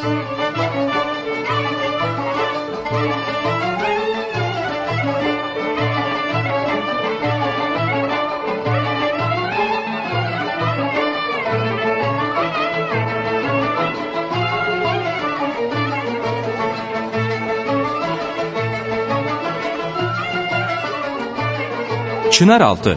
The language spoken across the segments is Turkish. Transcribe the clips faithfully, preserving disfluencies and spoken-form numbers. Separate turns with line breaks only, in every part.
Çınaraltı.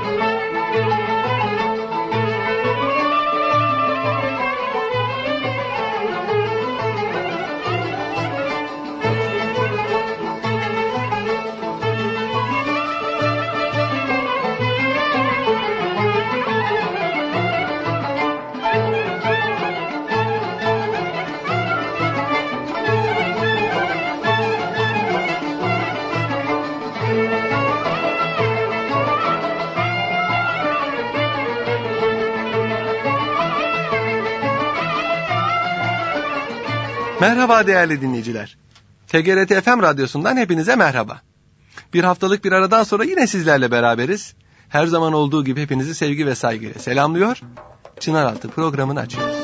Merhaba değerli dinleyiciler. T G R T F M Radyosu'ndan hepinize merhaba. Bir haftalık bir aradan sonra yine sizlerle beraberiz. Her zaman olduğu gibi hepinizi sevgi ve saygıyla selamlıyor. Çınaraltı programını açıyoruz.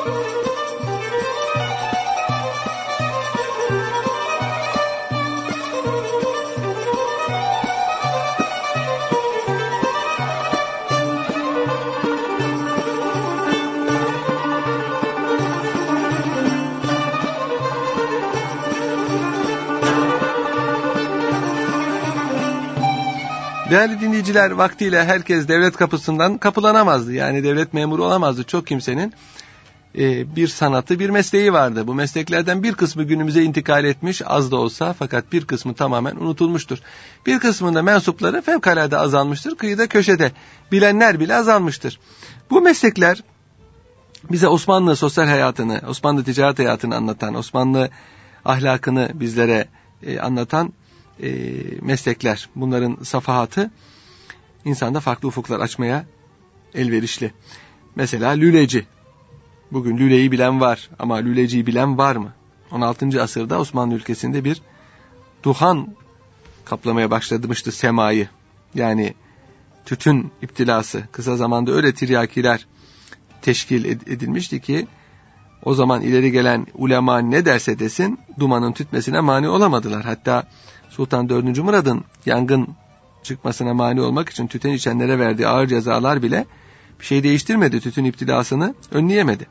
Değerli dinleyiciler, vaktiyle herkes devlet kapısından kapılanamazdı. Yani devlet memuru olamazdı. Çok kimsenin e, bir sanatı, bir mesleği vardı. Bu mesleklerden bir kısmı günümüze intikal etmiş, az da olsa, fakat bir kısmı tamamen unutulmuştur. Bir kısmında mensupları fevkalade azalmıştır. Kıyıda köşede bilenler bile azalmıştır. Bu meslekler bize Osmanlı sosyal hayatını, Osmanlı ticaret hayatını anlatan, Osmanlı ahlakını bizlere e, anlatan E, meslekler. Bunların safahatı insanda farklı ufuklar açmaya elverişli. Mesela lüleci. Bugün lüleyi bilen var ama lüleciyi bilen var mı? on altıncı asırda Osmanlı ülkesinde bir duhan kaplamaya başlamıştı semayı. Yani tütün iptilası. Kısa zamanda öyle tiryakiler teşkil edilmişti ki o zaman ileri gelen ulema ne derse desin dumanın tütmesine mani olamadılar. Hatta Sultan dördüncü Murad'ın yangın çıkmasına mani olmak için tütün içenlere verdiği ağır cezalar bile bir şey değiştirmedi. Tütün iptilasını önleyemedi.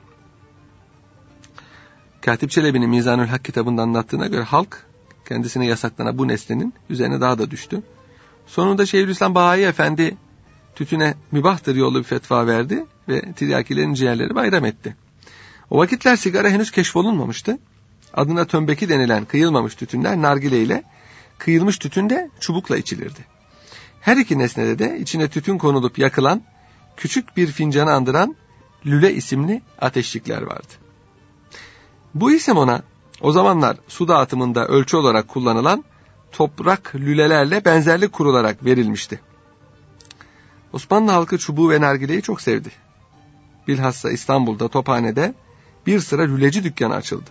Katip Çelebi'nin Mizanül Hak kitabında anlattığına göre halk kendisine yasaklanan bu nesnenin üzerine daha da düştü. Sonunda Şeyhülislam Bahayi Efendi tütüne mübahtır yollu bir fetva verdi ve tiryakilerin ciğerleri bayram etti. O vakitler sigara henüz keşfolunmamıştı. Adına tömbeki denilen kıyılmamış tütünler nargile ile, kıyılmış tütün de çubukla içilirdi. Her iki nesnede de içine tütün konulup yakılan, küçük bir fincanı andıran lüle isimli ateşlikler vardı. Bu isim ona o zamanlar su dağıtımında ölçü olarak kullanılan toprak lülelerle benzerlik kurularak verilmişti. Osmanlı halkı çubuğu ve nargileyi çok sevdi. Bilhassa İstanbul'da Tophane'de bir sıra lüleci dükkanı açıldı.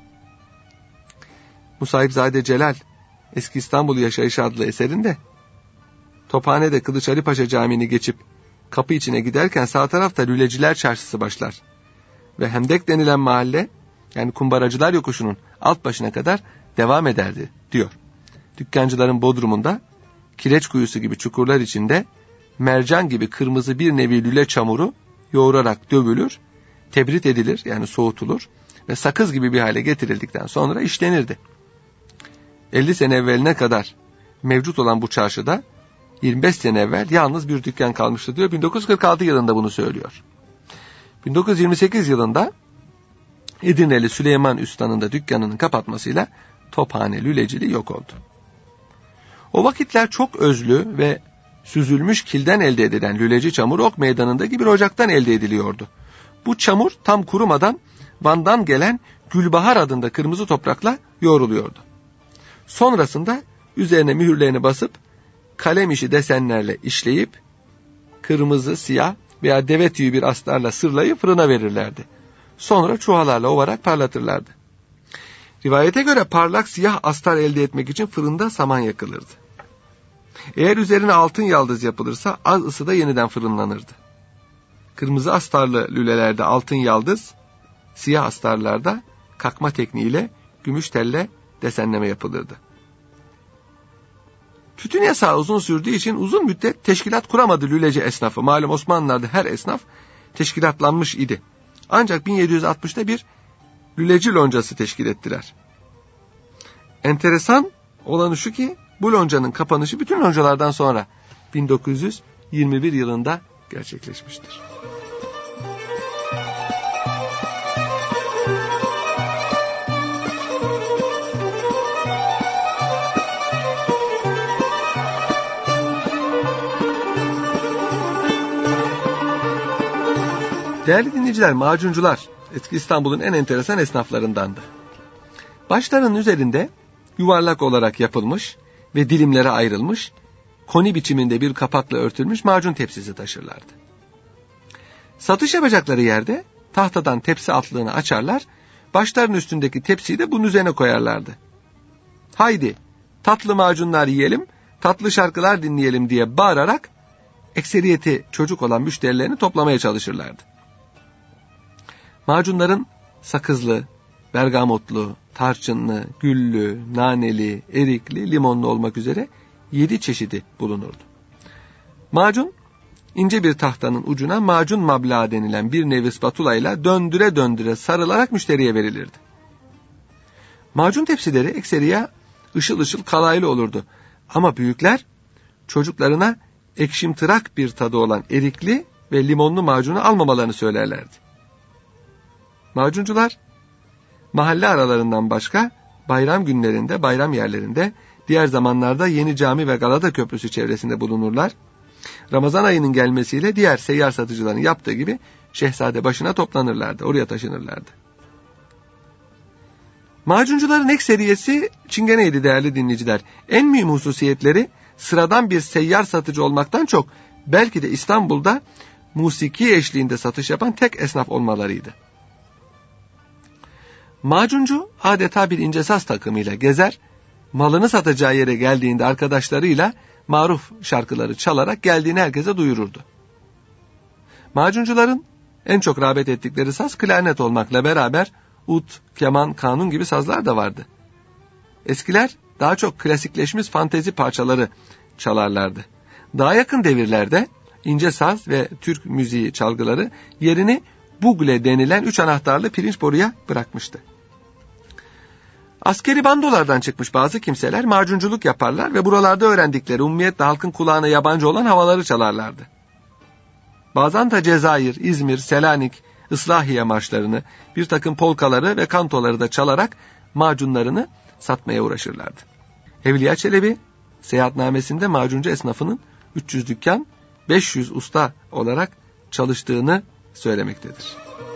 Musahipzade Celal Eski İstanbul Yaşayışı adlı eserinde Tophane'de Kılıç Ali Paşa Camii'ni geçip kapı içine giderken sağ tarafta Lüleciler Çarşısı başlar ve Hendek denilen mahalle, yani kumbaracılar yokuşunun alt başına kadar devam ederdi diyor. Dükkancıların bodrumunda kireç kuyusu gibi çukurlar içinde mercan gibi kırmızı bir nevi lüle çamuru yoğurarak dövülür, tebrit edilir, yani soğutulur ve sakız gibi bir hale getirildikten sonra işlenirdi. elli sene evveline kadar mevcut olan bu çarşıda yirmi beş sene evvel yalnız bir dükkan kalmıştı diyor. bin dokuz yüz kırk altı yılında bunu söylüyor. bin dokuz yüz yirmi sekiz yılında Edirneli Süleyman Usta'nın da dükkanının kapatmasıyla Tophane lüleciliği yok oldu. O vakitler çok özlü ve süzülmüş kilden elde edilen lüleci çamur Ok Meydanı'ndaki bir ocaktan elde ediliyordu. Bu çamur tam kurumadan Van'dan gelen Gülbahar adında kırmızı toprakla yoğruluyordu. Sonrasında üzerine mühürlerini basıp kalem işi desenlerle işleyip kırmızı, siyah veya deve tüyü bir astarla sırlayıp fırına verirlerdi. Sonra çuvalarla ovarak parlatırlardı. Rivayete göre parlak siyah astar elde etmek için fırında saman yakılırdı. Eğer üzerine altın yaldız yapılırsa az ısıda yeniden fırınlanırdı. Kırmızı astarlı lülelerde altın yaldız, siyah astarlarda kakma tekniğiyle gümüş telle desenleme yapılırdı. Tütün yasağı uzun sürdüğü için uzun müddet teşkilat kuramadı lüleci esnafı. Malum Osmanlılar'da her esnaf teşkilatlanmış idi. Ancak bin yedi yüz altmışta bir lüleci loncası teşkil ettiler. Enteresan olanı şu ki bu loncanın kapanışı bütün loncalardan sonra bin dokuz yüz yirmi bir yılında gerçekleşmiştir. Değerli dinleyiciler, macuncular eski İstanbul'un en enteresan esnaflarındandı. Başlarının üzerinde yuvarlak olarak yapılmış ve dilimlere ayrılmış, koni biçiminde bir kapakla örtülmüş macun tepsisi taşırlardı. Satış yapacakları yerde tahtadan tepsi altlığını açarlar, başlarının üstündeki tepsiyi de bunun üzerine koyarlardı. Haydi tatlı macunlar yiyelim, tatlı şarkılar dinleyelim diye bağırarak ekseriyeti çocuk olan müşterilerini toplamaya çalışırlardı. Macunların sakızlı, bergamotlu, tarçınlı, güllü, naneli, erikli, limonlu olmak üzere yedi çeşidi bulunurdu. Macun, ince bir tahtanın ucuna macun mablağı denilen bir nevi spatula ile döndüre döndüre sarılarak müşteriye verilirdi. Macun tepsileri ekseriye ışıl ışıl kalaylı olurdu. Ama büyükler çocuklarına ekşimtırak bir tadı olan erikli ve limonlu macunu almamalarını söylerlerdi. Macuncular mahalle aralarından başka bayram günlerinde, bayram yerlerinde, diğer zamanlarda Yeni Cami ve Galata Köprüsü çevresinde bulunurlar. Ramazan ayının gelmesiyle diğer seyyar satıcıların yaptığı gibi Şehzade başına toplanırlardı, oraya taşınırlardı. Macuncuların ekseriyesi çingeneydi değerli dinleyiciler. En mühim hususiyetleri sıradan bir seyyar satıcı olmaktan çok belki de İstanbul'da musiki eşliğinde satış yapan tek esnaf olmalarıydı. Macuncu adeta bir ince saz takımıyla gezer, malını satacağı yere geldiğinde arkadaşlarıyla maruf şarkıları çalarak geldiğini herkese duyururdu. Macuncuların en çok rağbet ettikleri saz klarnet olmakla beraber ut, keman, kanun gibi sazlar da vardı. Eskiler daha çok klasikleşmiş fantezi parçaları çalarlardı. Daha yakın devirlerde ince saz ve Türk müziği çalgıları yerini bugle denilen üç anahtarlı pirinç boruya bırakmıştı. Askeri bandolardan çıkmış bazı kimseler macunculuk yaparlar ve buralarda öğrendikleri ummiyetle halkın kulağına yabancı olan havaları çalarlardı. Bazen de Cezayir, İzmir, Selanik, Islahiye marşlarını, bir takım polkaları ve kantoları da çalarak macunlarını satmaya uğraşırlardı. Evliya Çelebi, seyahatnamesinde macuncu esnafının üç yüz dükkan, beş yüz usta olarak çalıştığını söylemektedir.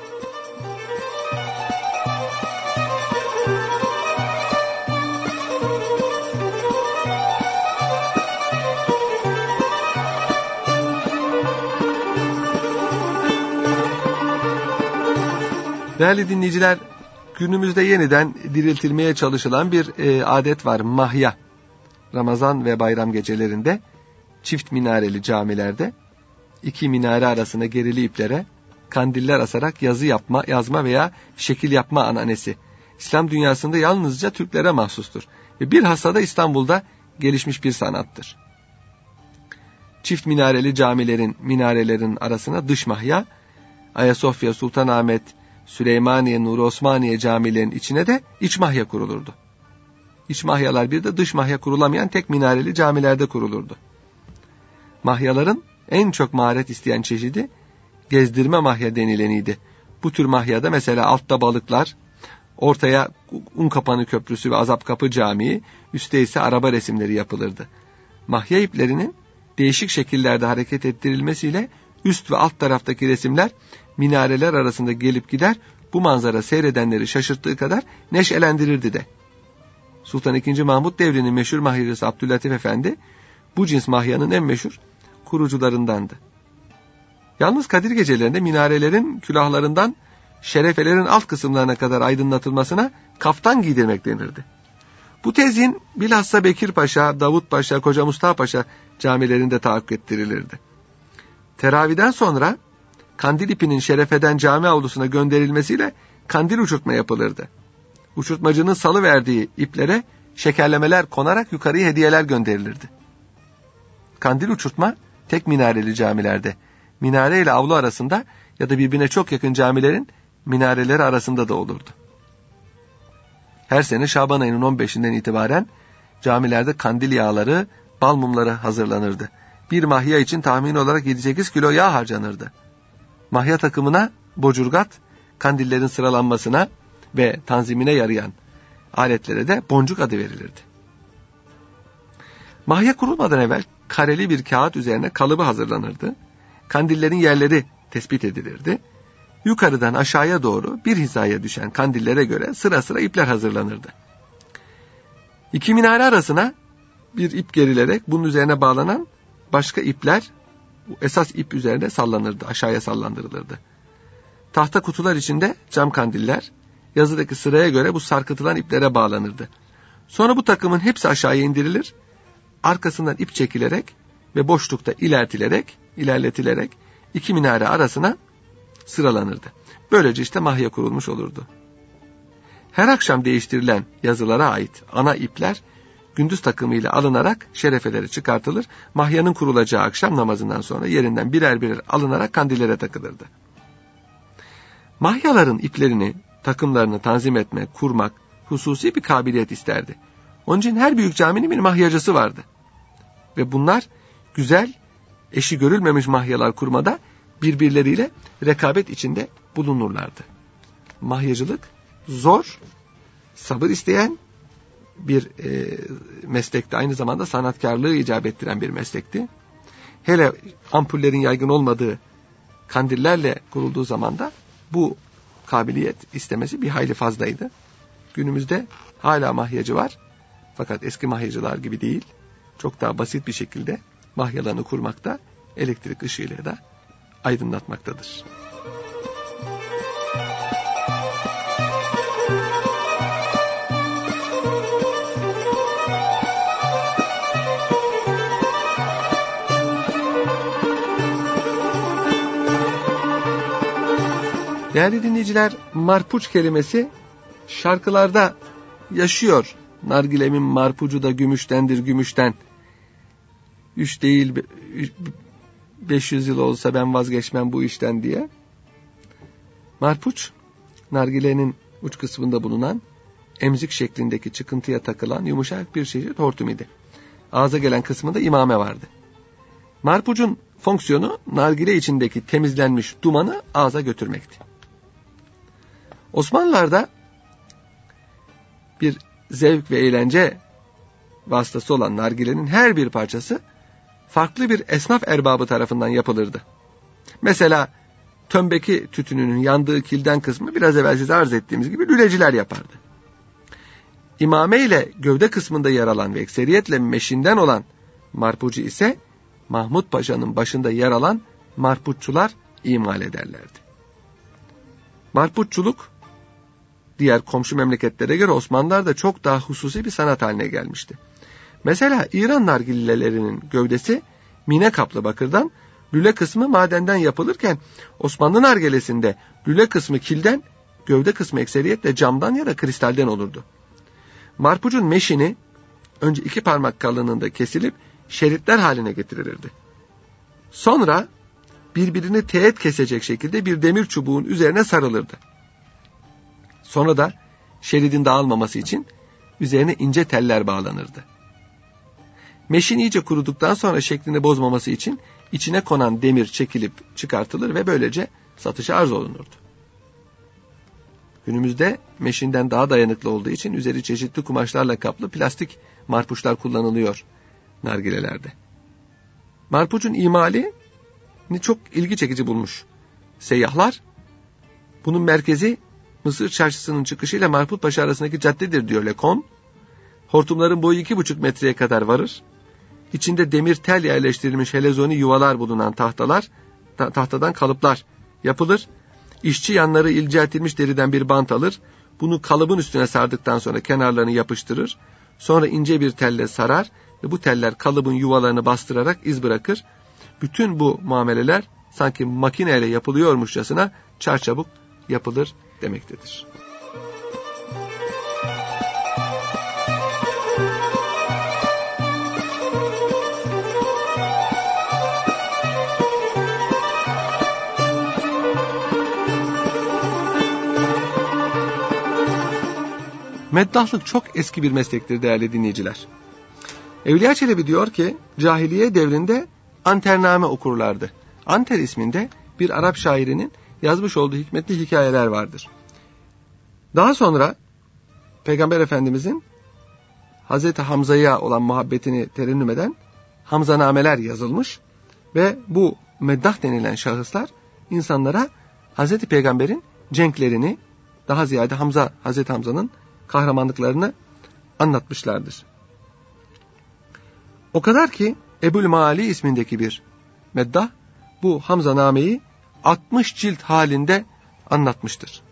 Değerli dinleyiciler, günümüzde yeniden diriltilmeye çalışılan bir e, adet var, mahya. Ramazan ve bayram gecelerinde çift minareli camilerde iki minare arasında gerili iplere kandiller asarak yazı yapma, yazma veya şekil yapma ananesi İslam dünyasında yalnızca Türklere mahsustur ve bilhassa da İstanbul'da gelişmiş bir sanattır. Çift minareli camilerin minarelerin arasına dış mahya, Ayasofya, Sultanahmet, Süleymaniye, Nuri Osmaniye camilerin içine de iç mahya kurulurdu. İç mahyalar bir de dış mahya kurulamayan tek minareli camilerde kurulurdu. Mahyaların en çok maharet isteyen çeşidi gezdirme mahya denileniydi. Bu tür mahyada mesela altta balıklar, ortaya Unkapanı Köprüsü ve Azapkapı Camii, üstte ise araba resimleri yapılırdı. Mahya iplerinin değişik şekillerde hareket ettirilmesiyle üst ve alt taraftaki resimler minareler arasında gelip gider, bu manzara seyredenleri şaşırttığı kadar neşelendirirdi de. Sultan ikinci. Mahmut devrinin meşhur mahyacısı Abdüllatif Efendi, bu cins mahyanın en meşhur kurucularındandı. Yalnız Kadir gecelerinde minarelerin külahlarından şerefelerin alt kısımlarına kadar aydınlatılmasına kaftan giydirmek denirdi. Bu tezyin bilhassa Bekir Paşa, Davut Paşa, Koca Mustafa Paşa camilerinde tahakkuk ettirilirdi. Teraviden sonra kandil ipinin şerefeden cami avlusuna gönderilmesiyle kandil uçurtma yapılırdı. uçurtmacının salıverdiği iplere şekerlemeler konarak yukarıya hediyeler gönderilirdi. Kandil uçurtma tek minareli camilerde, minare ile avlu arasında ya da birbirine çok yakın camilerin minareleri arasında da olurdu. Her sene Şaban ayının on beşinden itibaren camilerde kandil yağları, bal mumları hazırlanırdı. Bir mahya için tahmin olarak yedi sekiz kilo yağ harcanırdı. Mahya takımına bocurgat, kandillerin sıralanmasına ve tanzimine yarayan aletlere de boncuk adı verilirdi. Mahya kurulmadan evvel kareli bir kağıt üzerine kalıbı hazırlanırdı. Kandillerin yerleri tespit edilirdi. Yukarıdan aşağıya doğru bir hizaya düşen kandillere göre sıra sıra ipler hazırlanırdı. İki minare arasına bir ip gerilerek bunun üzerine bağlanan başka ipler esas ip üzerine sallanırdı, aşağıya sallandırılırdı. Tahta kutular içinde cam kandiller yazıdaki sıraya göre bu sarkıtılan iplere bağlanırdı. Sonra bu takımın hepsi aşağıya indirilir, arkasından ip çekilerek ve boşlukta ilertilerek, ilerletilerek iki minare arasına sıralanırdı. Böylece işte mahya kurulmuş olurdu. Her akşam değiştirilen yazılara ait ana ipler gündüz takımıyla alınarak şerefeleri çıkartılır, mahyanın kurulacağı akşam namazından sonra yerinden birer birer alınarak kandillere takılırdı. Mahyaların iplerini, takımlarını tanzim etmek, kurmak hususi bir kabiliyet isterdi. Onun için her büyük caminin bir mahyacısı vardı. Ve bunlar güzel, eşi görülmemiş mahyalar kurmada birbirleriyle rekabet içinde bulunurlardı. Mahyacılık zor, sabır isteyen bir e, meslekti. Aynı zamanda sanatkarlığı icap ettiren bir meslekti. Hele ampullerin yaygın olmadığı kandillerle kurulduğu zaman da bu kabiliyet istemesi bir hayli fazlaydı. Günümüzde hala mahyacı var. Fakat eski mahyacılar gibi değil. Çok daha basit bir şekilde mahyalarını kurmakta, elektrik ışığıyla da aydınlatmaktadır. Değerli dinleyiciler, marpuç kelimesi şarkılarda yaşıyor. Nargilemin marpucu da gümüştendir gümüşten. Üç değil beş yüz yıl olsa ben vazgeçmem bu işten diye. Marpuç, nargilenin uç kısmında bulunan emzik şeklindeki çıkıntıya takılan yumuşak bir çeşit hortum idi. Ağza gelen kısmında imame vardı. Marpucun fonksiyonu nargile içindeki temizlenmiş dumanı ağza götürmekti. Osmanlılar'da bir zevk ve eğlence vasıtası olan nargilenin her bir parçası farklı bir esnaf erbabı tarafından yapılırdı. Mesela tömbeki tütününün yandığı kilden kısmı biraz evvel size arz ettiğimiz gibi lüleciler yapardı. İmame ile gövde kısmında yer alan ve ekseriyetle meşinden olan marpucu ise Mahmud Paşa'nın başında yer alan marpuççular imal ederlerdi. Marpuççuluk diğer komşu memleketlere göre Osmanlılar'da çok daha hususi bir sanat haline gelmişti. Mesela İran nargilelerinin gövdesi mine kaplı bakırdan, lüle kısmı madenden yapılırken Osmanlı nargilesinde lüle kısmı kilden, gövde kısmı ekseriyetle camdan ya da kristalden olurdu. Marpucun meşini önce iki parmak kalınlığında kesilip şeritler haline getirilirdi. Sonra birbirini teğet kesecek şekilde bir demir çubuğun üzerine sarılırdı. Sonra da şeridin dağılmaması için üzerine ince teller bağlanırdı. Meşin iyice kuruduktan sonra şeklini bozmaması için içine konan demir çekilip çıkartılır ve böylece satışa arz olunurdu. Günümüzde meşinden daha dayanıklı olduğu için üzeri çeşitli kumaşlarla kaplı plastik marpuçlar kullanılıyor nargilelerde. Marpucun imali çok ilgi çekici bulmuş seyyahlar. Bunun merkezi Mısır çarşısının çıkışıyla Mahmut Paşa arasındaki caddedir diyor Lekon. Hortumların boyu iki buçuk metreye kadar varır. İçinde demir tel yerleştirilmiş helezoni yuvalar bulunan tahtalar, ta- tahtadan kalıplar yapılır. İşçi yanları inceltilmiş deriden bir bant alır. Bunu kalıbın üstüne sardıktan sonra kenarlarını yapıştırır. Sonra ince bir telle sarar ve bu teller kalıbın yuvalarını bastırarak iz bırakır. Bütün bu muameleler sanki makineyle yapılıyormuşçasına çarçabuk yapılır demektedir. Meddahlık çok eski bir meslektir değerli dinleyiciler. Evliya Çelebi diyor ki, cahiliye devrinde antername okurlardı. Anter isminde bir Arap şairinin yazmış olduğu hikmetli hikayeler vardır. Daha sonra Peygamber Efendimizin Hazreti Hamza'ya olan muhabbetini terennüm eden Hamzanameler yazılmış ve bu meddah denilen şahıslar insanlara Hazreti Peygamber'in cenklerini, daha ziyade Hamza, Hazreti Hamza'nın kahramanlıklarını anlatmışlardır. O kadar ki Ebul Mali ismindeki bir meddah bu Hamzanameyi altmış cilt halinde anlatmıştır.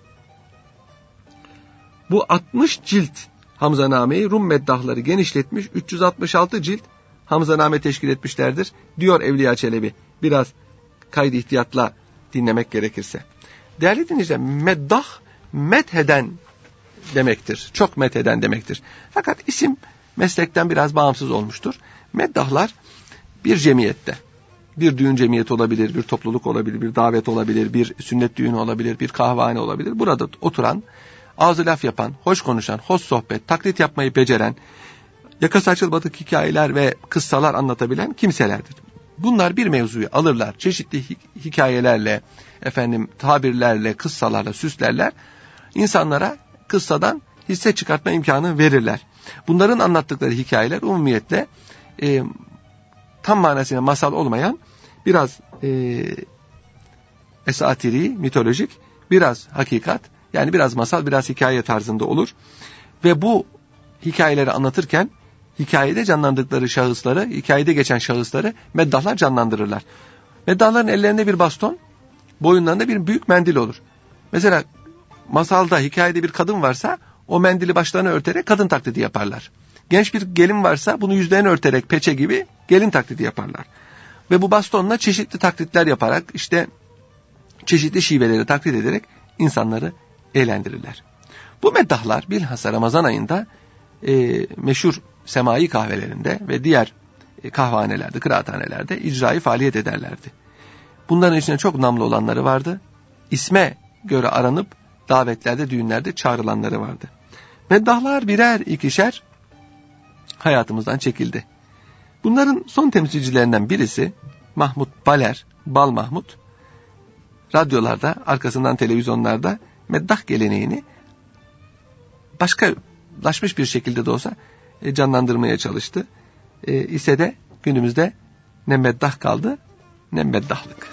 Bu altmış cilt Hamzanameyi Rum meddahları genişletmiş, üç yüz altmış altı cilt Hamzaname teşkil etmişlerdir diyor Evliya Çelebi. Biraz kaydı ihtiyatla dinlemek gerekirse. Değerli dinleyiciler, meddah metheden demektir. Çok metheden demektir. Fakat isim meslekten biraz bağımsız olmuştur. Meddahlar bir cemiyette, bir düğün cemiyeti olabilir, bir topluluk olabilir, bir davet olabilir, bir sünnet düğünü olabilir, bir kahvehane olabilir. Burada oturan, ağzı laf yapan, hoş konuşan, hoş sohbet, taklit yapmayı beceren, yakası açılmadık hikayeler ve kıssalar anlatabilen kimselerdir. Bunlar bir mevzuyu alırlar, çeşitli hikayelerle, efendim tabirlerle, kıssalarla süslerler, insanlara kıssadan hisse çıkartma imkanı verirler. Bunların anlattıkları hikayeler umumiyetle e, tam manasıyla masal olmayan, biraz e, esatiri, mitolojik, biraz hakikat, yani biraz masal, biraz hikaye tarzında olur. Ve bu hikayeleri anlatırken hikayede canlandırdıkları şahısları, hikayede geçen şahısları meddahlar canlandırırlar. Meddahların ellerinde bir baston, boyunlarında bir büyük mendil olur. Mesela masalda, hikayede bir kadın varsa o mendili başlarına örterek kadın taklidi yaparlar. Genç bir gelin varsa bunu yüzlerini örterek peçe gibi gelin taklidi yaparlar. Ve bu bastonla çeşitli taklitler yaparak, işte çeşitli şiveleri taklit ederek insanları eğlendirirler. Bu meddahlar bilhassa Ramazan ayında e, meşhur semai kahvelerinde ve diğer e, kahvehanelerde, kıraathanelerde icrai faaliyet ederlerdi. Bunların içinde çok namlı olanları vardı. İsme göre aranıp davetlerde, düğünlerde çağrılanları vardı. Meddahlar birer ikişer hayatımızdan çekildi. Bunların son temsilcilerinden birisi Mahmut Baler, Bal Mahmut, radyolarda, arkasından televizyonlarda meddah geleneğini başkalaşmış bir şekilde de olsa canlandırmaya çalıştı. E, ise de günümüzde ne meddah kaldı ne meddahlık.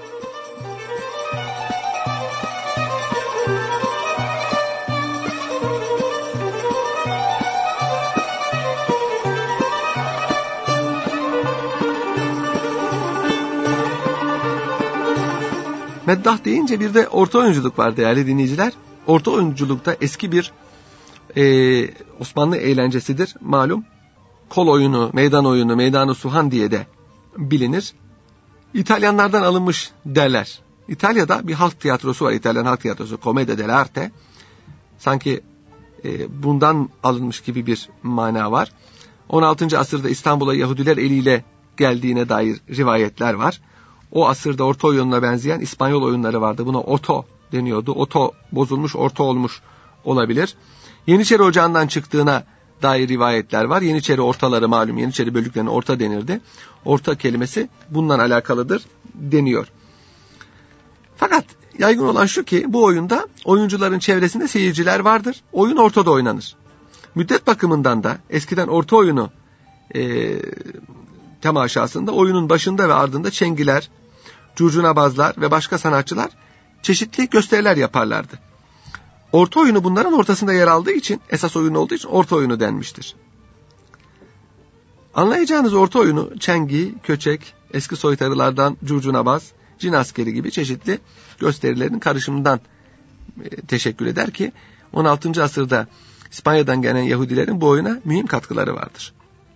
Meddah deyince bir de orta oyunculuk var değerli dinleyiciler. Orta oyunculukta eski bir e, Osmanlı eğlencesidir. Malum kol oyunu, meydan oyunu, meydan-ı suhan diye de bilinir. İtalyanlardan alınmış derler. İtalya'da bir halk tiyatrosu var. İtalyan halk tiyatrosu, Commedia dell'arte. Sanki e, bundan alınmış gibi bir mana var. on altıncı asırda İstanbul'a Yahudiler eliyle geldiğine dair rivayetler var. O asırda orta oyununa benzeyen İspanyol oyunları vardı. Buna oto deniyordu. Oto bozulmuş, orta olmuş olabilir. Yeniçeri Ocağı'ndan çıktığına dair rivayetler var. Yeniçeri ortaları malum, Yeniçeri bölüklerine orta denirdi. Orta kelimesi bundan alakalıdır deniyor. Fakat yaygın olan şu ki bu oyunda oyuncuların çevresinde seyirciler vardır. Oyun ortada oynanır. Müddet bakımından da eskiden orta oyunu e, temaşasında oyunun başında ve ardında çengiler, curcunabazlar ve başka sanatçılar çeşitli gösteriler yaparlardı. Orta oyunu bunların ortasında yer aldığı için, esas oyun olduğu için orta oyunu denmiştir. Anlayacağınız orta oyunu çengi, köçek, eski soytarılardan curcunabaz, cin askeri gibi çeşitli gösterilerin karışımından e, teşekkür eder ki on altıncı asırda İspanya'dan gelen Yahudilerin bu oyuna mühim katkıları vardır.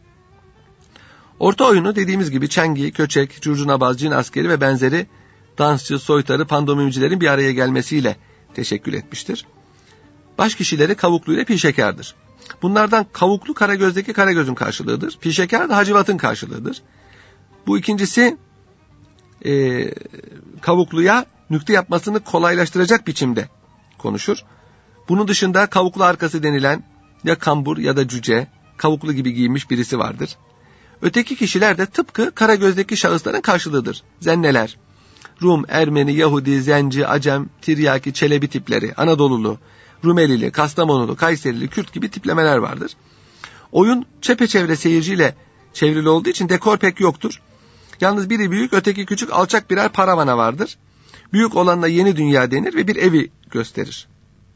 Orta oyunu dediğimiz gibi çengi, köçek, curcunabaz, cin askeri ve benzeri dansçı, soytarı, pandomimcilerin bir araya gelmesiyle teşekkül etmiştir. Baş kişileri Kavuklu ile Pişekar'dır. Bunlardan Kavuklu Karagöz'deki Karagöz'ün karşılığıdır. Pişekar da Hacivat'ın karşılığıdır. Bu ikincisi e, Kavuklu'ya nükte yapmasını kolaylaştıracak biçimde konuşur. Bunun dışında kavuklu arkası denilen ya kambur ya da cüce, kavuklu gibi giyinmiş birisi vardır. Öteki kişiler de tıpkı Karagöz'deki şahısların karşılığıdır. Zenneler, Rum, Ermeni, Yahudi, Zenci, Acem, Tiryaki, Çelebi tipleri, Anadolulu, Rumelili, Kastamonulu, Kayserili, Kürt gibi tiplemeler vardır. Oyun çepeçevre seyirciyle çevrili olduğu için dekor pek yoktur. Yalnız biri büyük, öteki küçük, alçak birer paravana vardır. Büyük olanla yeni dünya denir ve bir evi gösterir.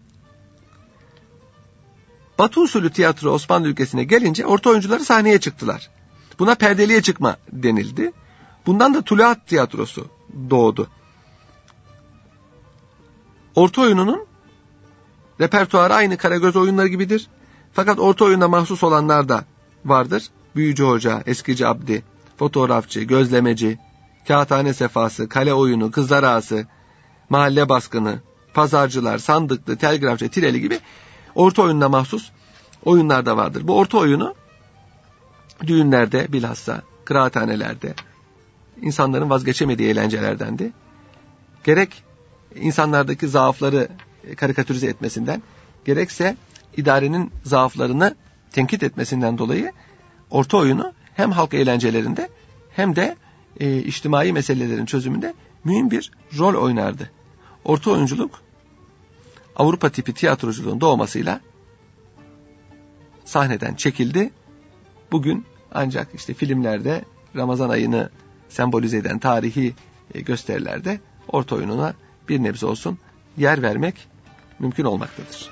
Batı usulü tiyatro Osmanlı ülkesine gelince orta oyuncuları sahneye çıktılar. Buna perdeliğe çıkma denildi. Bundan da Tuluat tiyatrosu doğdu. Orta oyununun repertuarı aynı Karagöz oyunları gibidir. Fakat orta oyunda mahsus olanlar da vardır. Büyücü hoca, eskici abdi, fotoğrafçı, gözlemeci, kağıthane sefası, kale oyunu, kızlar ağası, mahalle baskını, pazarcılar, sandıklı, telgrafçı, tireli gibi orta oyununa mahsus oyunlar da vardır. Bu orta oyunu düğünlerde, bilhassa kıraathanelerde, insanların vazgeçemediği eğlencelerdendi. Gerek insanlardaki zaafları karikatürize etmesinden, gerekse idarenin zaaflarını tenkit etmesinden dolayı orta oyunu hem halk eğlencelerinde hem de e, içtimai meselelerin çözümünde mühim bir rol oynardı. Orta oyunculuk Avrupa tipi tiyatroculuğun doğmasıyla sahneden çekildi. Bugün ancak işte filmlerde Ramazan ayını sembolize eden tarihi gösterilerde orta oyununa bir nebze olsun yer vermek mümkün olmaktadır.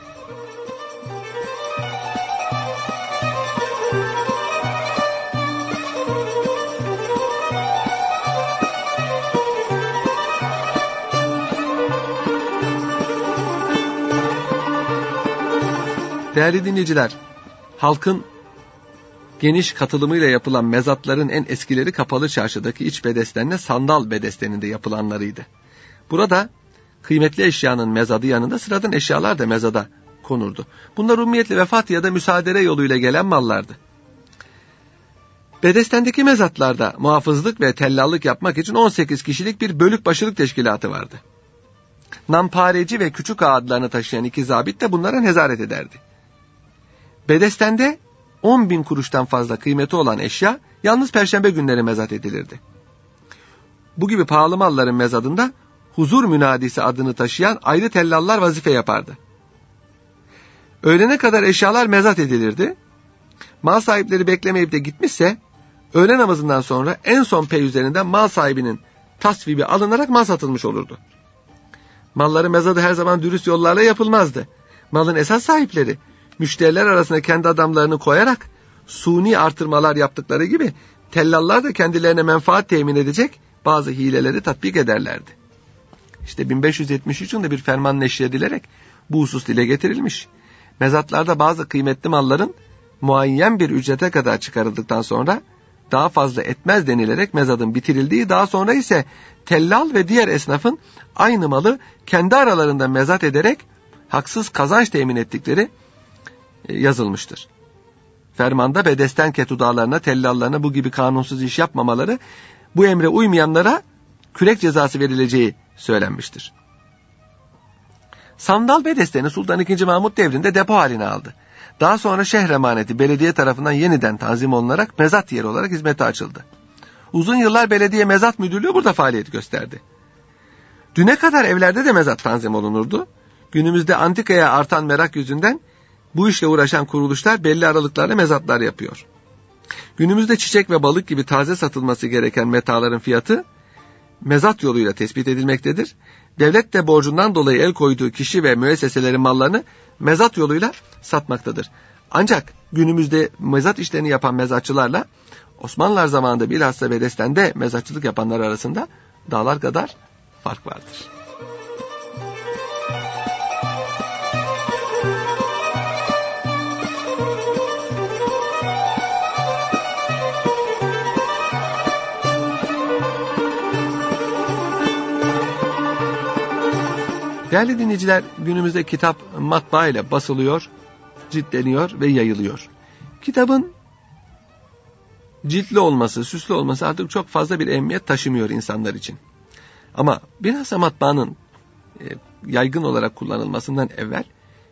Değerli dinleyiciler, halkın geniş katılımıyla yapılan mezatların en eskileri Kapalı Çarşı'daki iç bedestenle Sandal bedesteninde yapılanlarıydı. Burada kıymetli eşyanın mezadı yanında sıradan eşyalar da mezada konurdu. Bunlar ummiyetle vefat ya da müsaadere yoluyla gelen mallardı. Bedestendeki mezatlarda muhafızlık ve tellallık yapmak için on sekiz kişilik bir bölük başılık teşkilatı vardı. Nampareci ve Küçük Ağa adlarını taşıyan iki zabit de bunlara nezaret ederdi. Bedestende on bin kuruştan fazla kıymeti olan eşya yalnız perşembe günleri mezat edilirdi. Bu gibi pahalı malların mezadında huzur münadisi adını taşıyan ayrı tellallar vazife yapardı. Öğlene kadar eşyalar mezat edilirdi. Mal sahipleri beklemeyip de gitmişse öğle namazından sonra en son pey üzerinden mal sahibinin tasvibi alınarak mal satılmış olurdu. Malların mezadı her zaman dürüst yollarla yapılmazdı. Malın esas sahipleri müşteriler arasında kendi adamlarını koyarak suni artırmalar yaptıkları gibi tellallar da kendilerine menfaat temin edecek bazı hileleri tatbik ederlerdi. İşte bin beş yüz yetmiş üç yılında bir ferman neşredilerek bu husus dile getirilmiş. Mezatlarda bazı kıymetli malların muayyen bir ücrete kadar çıkarıldıktan sonra daha fazla etmez denilerek mezadın bitirildiği, daha sonra ise tellal ve diğer esnafın aynı malı kendi aralarında mezat ederek haksız kazanç temin ettikleri yazılmıştır. Fermanda bedesten ketudalarına, tellallarına bu gibi kanunsuz iş yapmamaları, bu emre uymayanlara kürek cezası verileceği söylenmiştir. Sandal bedesteni Sultan ikinci. Mahmut devrinde depo haline aldı. Daha sonra şehir emaneti belediye tarafından yeniden tanzim olunarak mezat yeri olarak hizmete açıldı. Uzun yıllar belediye mezat müdürlüğü burada faaliyet gösterdi. Düne kadar evlerde de mezat tanzim olunurdu. Günümüzde antikaya artan merak yüzünden bu işle uğraşan kuruluşlar belli aralıklarla mezatlar yapıyor. Günümüzde çiçek ve balık gibi taze satılması gereken metaların fiyatı mezat yoluyla tespit edilmektedir. Devlet de borcundan dolayı el koyduğu kişi ve müesseselerin mallarını mezat yoluyla satmaktadır. Ancak günümüzde mezat işlerini yapan mezatçılarla Osmanlılar zamanında bilhassa Bedesten'de mezatçılık yapanlar arasında dağlar kadar fark vardır. Değerli dinleyiciler, günümüzde kitap matbaa ile basılıyor, ciltleniyor ve yayılıyor. Kitabın ciltli olması, süslü olması artık çok fazla bir ehemmiyet taşımıyor insanlar için. Ama bilhassa matbaanın e, yaygın olarak kullanılmasından evvel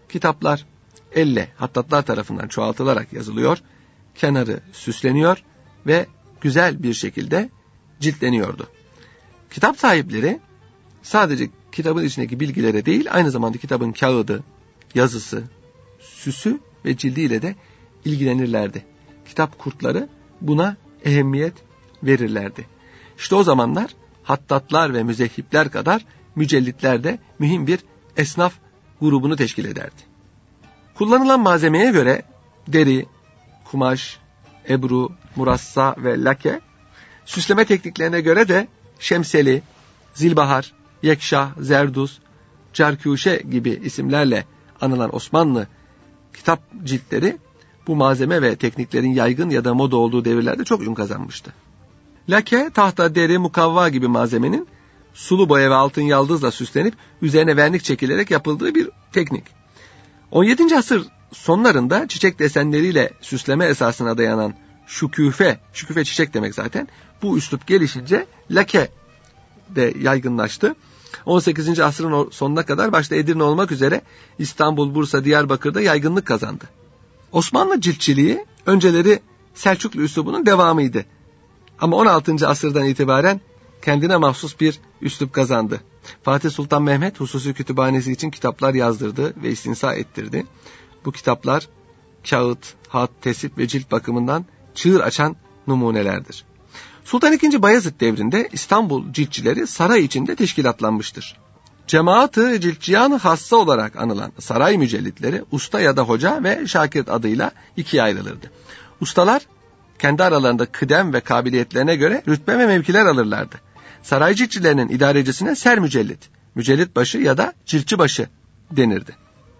Kitaplar elle hattatlar tarafından çoğaltılarak yazılıyor, kenarı süsleniyor ve güzel bir şekilde ciltleniyordu. Kitap sahipleri sadece kitabın içindeki bilgilere değil, aynı zamanda kitabın kağıdı, yazısı, süsü ve cildiyle de ilgilenirlerdi. Kitap kurtları buna ehemmiyet verirlerdi. İşte o zamanlar hattatlar ve müzehhipler kadar mücellitler de mühim bir esnaf grubunu teşkil ederdi. Kullanılan malzemeye göre deri, kumaş, ebru, murassa ve lake, süsleme tekniklerine göre de şemseli, zilbahar, yekşah, zerdus, carkuşe gibi isimlerle anılan Osmanlı kitap ciltleri bu malzeme ve tekniklerin yaygın ya da moda olduğu devirlerde çok ün kazanmıştı. Lake, tahta, deri, mukavva gibi malzemenin sulu boya ve altın yaldızla süslenip üzerine vernik çekilerek yapıldığı bir teknik. on yedinci asır sonlarında çiçek desenleriyle süsleme esasına dayanan şüküfe, şüküfe çiçek demek zaten, bu üslup gelişince lake de yaygınlaştı. on sekizinci asrın sonuna kadar başta Edirne olmak üzere İstanbul, Bursa, Diyarbakır'da yaygınlık kazandı. Osmanlı ciltçiliği önceleri Selçuklu üslubunun devamıydı. Ama on altıncı asırdan itibaren kendine mahsus bir üslup kazandı. Fatih Sultan Mehmet hususi kütüphanesi için kitaplar yazdırdı ve istinsa ettirdi. Bu kitaplar kağıt, hat, tesip ve cilt bakımından çığır açan numunelerdir. Sultan ikinci. Bayezid devrinde İstanbul ciltçileri saray içinde teşkilatlanmıştır. Cemaat-ı ciltçiyan-ı hassa olarak anılan saray mücellitleri usta ya da hoca ve şakirт adıyla ikiye ayrılırdı. Ustalar kendi aralarında kıdem ve kabiliyetlerine göre rütbe ve mevkiler alırlardı. Saray ciltçilerinin idarecisine ser mücellit, mücellit başı ya da ciltçi başı denirdi.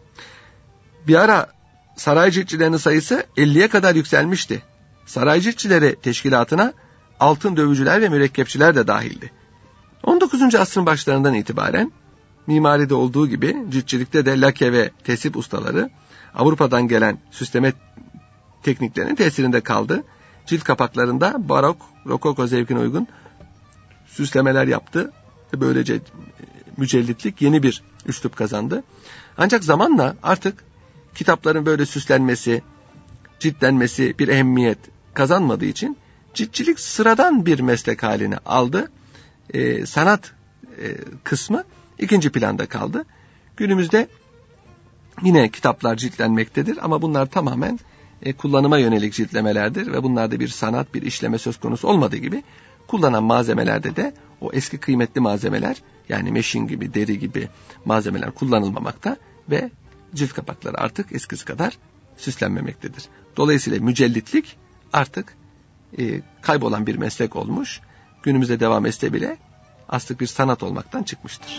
Bir ara saray ciltçilerinin sayısı elliye kadar yükselmişti. Saray ciltçileri teşkilatına altın dövücüler ve mürekkepçiler de dahildi. on dokuzuncu asrın başlarından itibaren mimaride olduğu gibi ciltçilikte de lake ve tesip ustaları Avrupa'dan gelen süsleme tekniklerinin tesirinde kaldı. Cilt kapaklarında barok, rokoko zevkine uygun süslemeler yaptı ve böylece mücellitlik yeni bir üslup kazandı. Ancak zamanla artık kitapların böyle süslenmesi, ciltlenmesi bir ehemmiyet kazanmadığı için ciltçilik sıradan bir meslek halini aldı. Ee, sanat e, kısmı ikinci planda kaldı. Günümüzde yine kitaplar ciltlenmektedir ama bunlar tamamen e, kullanıma yönelik ciltlemelerdir ve bunlarda bir sanat, bir işleme söz konusu olmadığı gibi kullanan malzemelerde de o eski kıymetli malzemeler, yani meşin gibi, deri gibi malzemeler kullanılmamakta ve cilt kapakları artık eskisi kadar süslenmemektedir. Dolayısıyla mücellitlik artık e, kaybolan bir meslek olmuş, günümüzde devam etse bile artık bir sanat olmaktan çıkmıştır.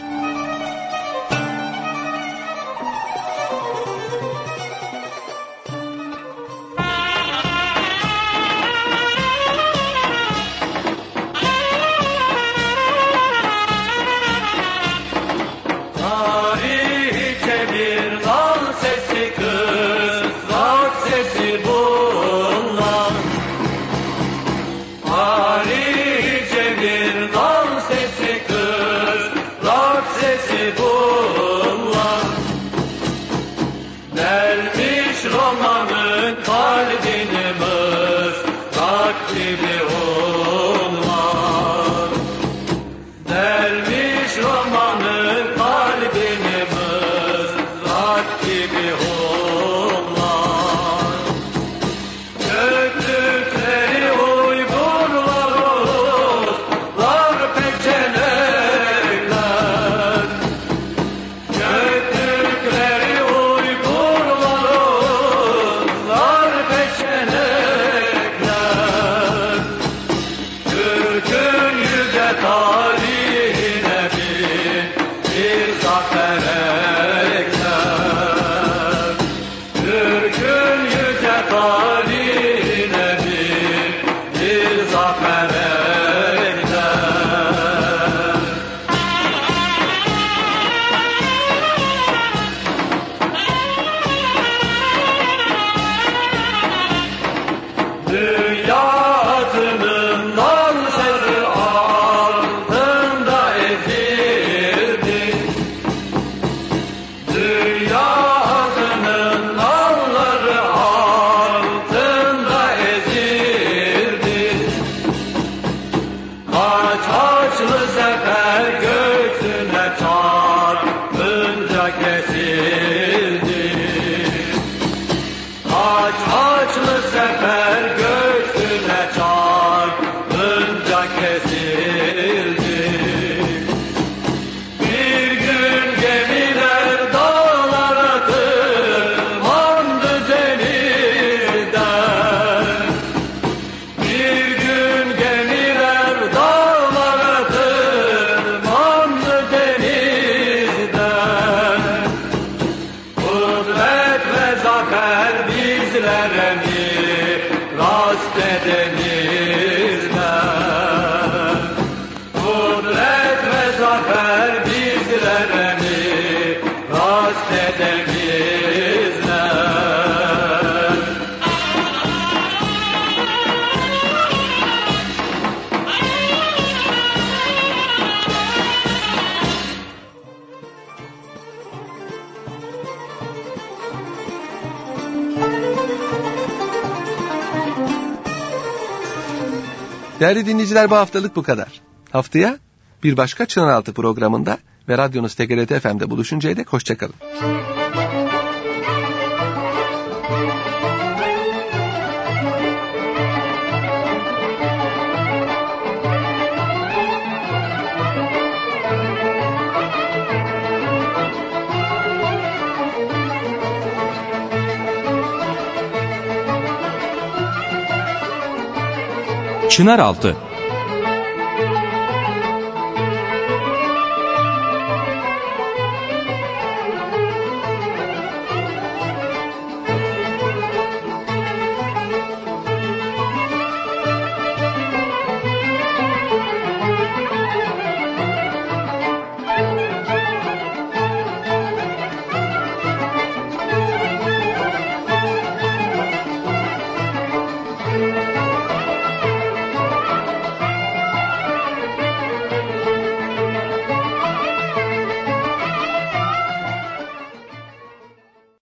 bizlere mi rast edenizler? Kudret ve zafer bizlere mi rast edenizler?
Değerli dinleyiciler, bu haftalık bu kadar. Haftaya bir başka Çınaraltı programında ve radyonuz T G R T F M'de buluşuncaya dek hoşçakalın.
Çınaraltı